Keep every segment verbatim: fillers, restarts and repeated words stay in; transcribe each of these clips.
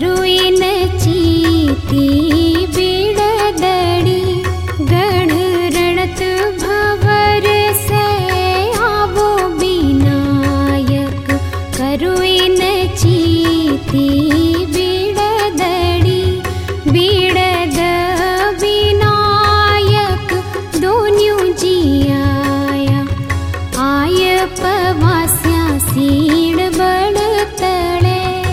करुइन चीती बिड़दड़ी गढ़ रणत भवर से आवो विनायक करुइन चीती बिड़दड़ी बिड़द विनायक दोन्यों जियाया आय पवास्या सीण बड़ तड़े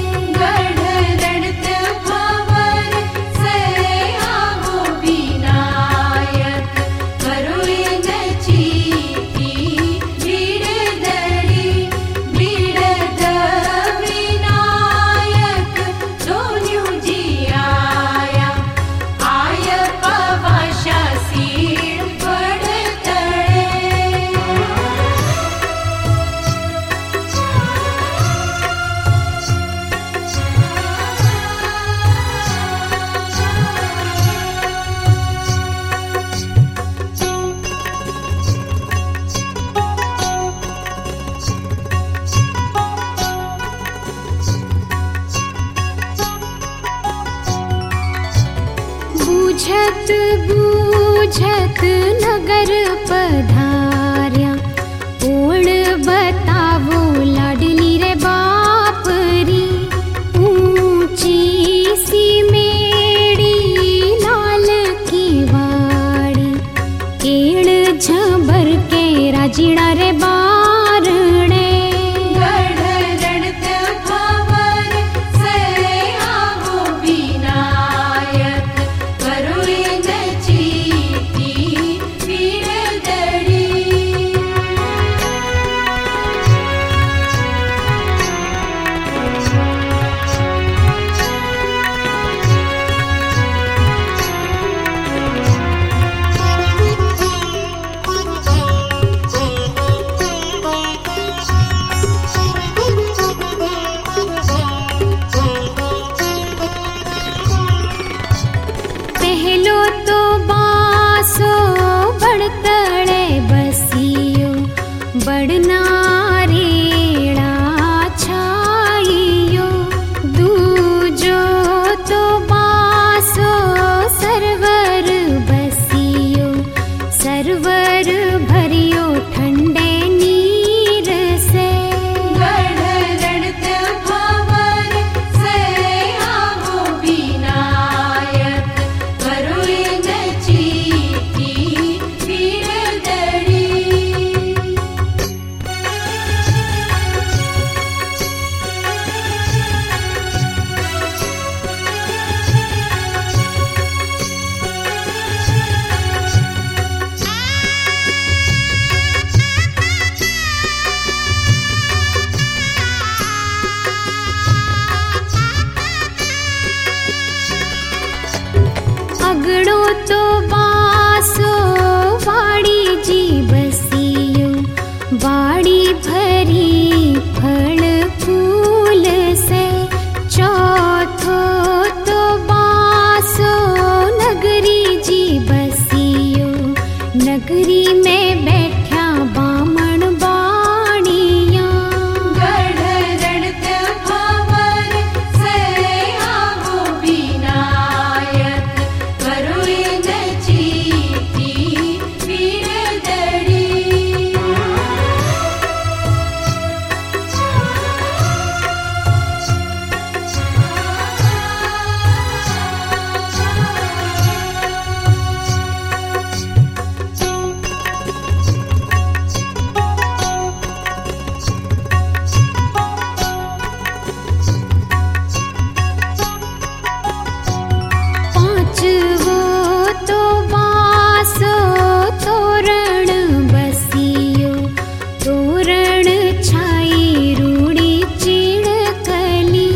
बूझत बूझत नगर पधार्या ओण बतावो लाडली रे बापरी ऊंची सी मेड़ी लाल की वाड़ी केड़ झबर के राजीड़ा रे बारणे पहलो तो बासो बड़तड़े बसियो बड़नारेड़ा छाइयो दूजो तो बासो सरवर बसियो सरवर भरियो ठंडे नीर से अगड़ो तो बासो वाड़ी जी बसियो वाड़ी भरी फल फूल से चौथो तो बासो नगरी जी बसियो नगरी में बैठा बामण बाणिया तोरण बसियो तोरण छाई रूड़ी चिड़कली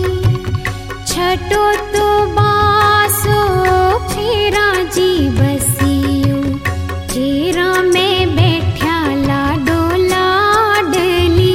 छठो तो बासो फेरा जी बसियो फेरा में बैठा लाडो लाडली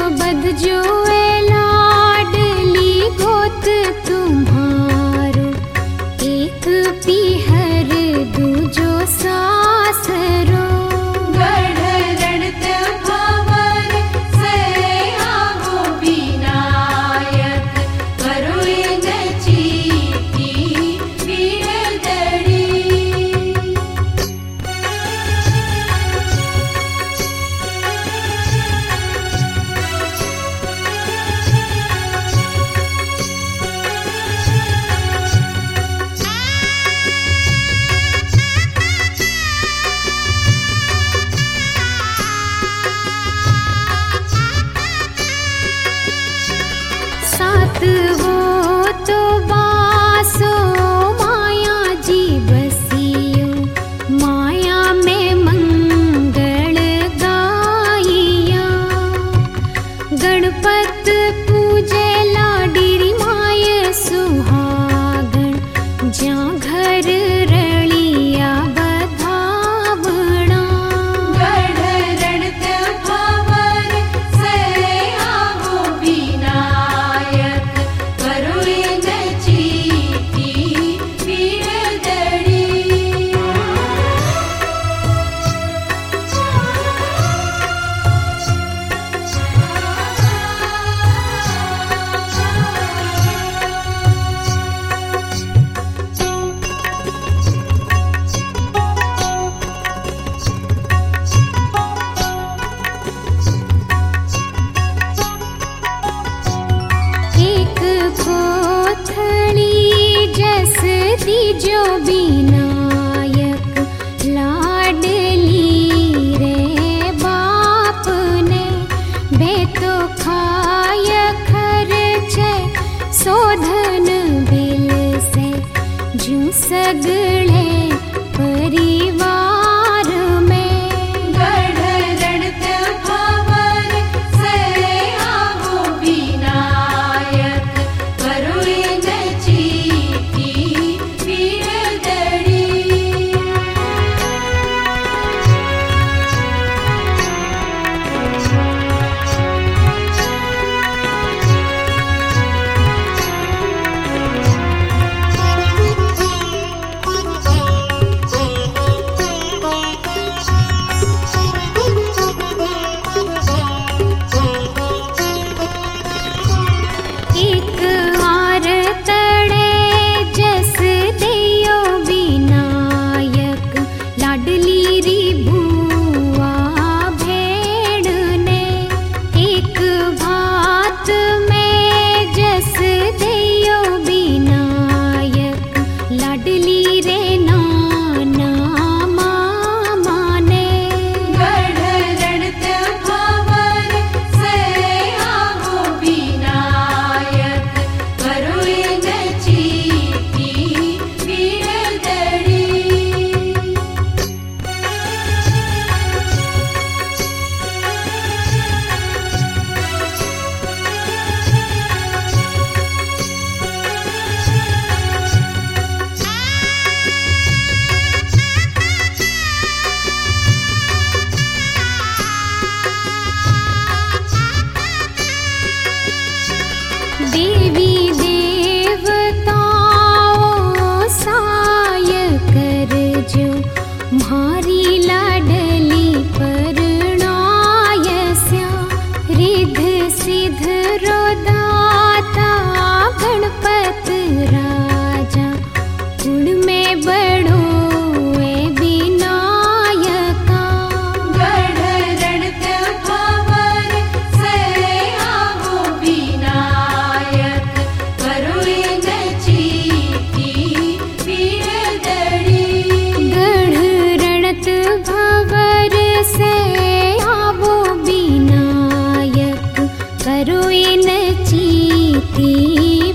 बधजो ए लाडली गोत तुम्हारो, एक पीहर दूजो सासरो। गढ़ रणत भंवर से आवो विनायक, करो न चीती वीर दड़ी। सात वो तो बासो माया जी बसियो, माया में मंगल गाइया। गणपत पूजे लाडीरी माय सुहागण, ज्यां घर रलिया बधावणा। गढ़ रणत भंवर से आवो विनायक, करो न चीती वीर दड़ी। एक कोथली जस दीजो विनायक, लाडली रे बाप ने। बे तो खाय खर्चे शोधन बिल से, ज्यों सगळे परिवार में। गढ़ रणत भंवर से आवो विनायक, करो न चीती वीर दड़ी। एक आर तड़े जस देयो विनायक, लाडली री भुआ भेड़ ने। एक भात में जस देयो विनायक, लाडली रे नाना मामा ने। गढ़ रणत भंवर से आवो विनायक, करो न चीती वीर दड़ी। देवी देवताओं साय करजो, म्हारी लाडली परणायस्या। रिद्ध सिद्ध रो दाता गणपत राजा, गुण में बड़ो ए विनायका। गढ़ रणत भंवर से आवो विनायक, करो न चीती वीर दड़ी। गढ़ रणत भंवर से आवो विनायक, करो न चीती